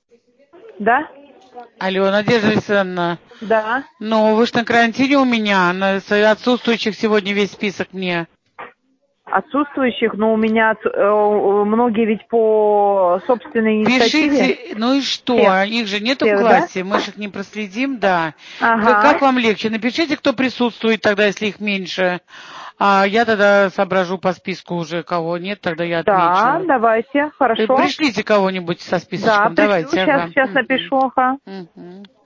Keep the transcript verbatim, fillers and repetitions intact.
Да? Алло, Надежда Александровна. Да. Ну, вы ж на карантине у меня, на с- отсутствующих сегодня весь список мне. Отсутствующих, но у меня отсу- э, многие ведь по собственной инициативе. Пишите, ну и что? Всех. Их же нету в Всех, да? классе, мы же их не проследим, да. Вы, как Ага. вам легче? Напишите, кто присутствует тогда, если их меньше. А я тогда соображу по списку уже, кого нет, тогда я Да, отмечу. давайте, Э, хорошо. Пришлите кого-нибудь со Да, списочком, пришлю, давайте, сейчас, ага. сейчас Мгм. напишу, ага. Мгм.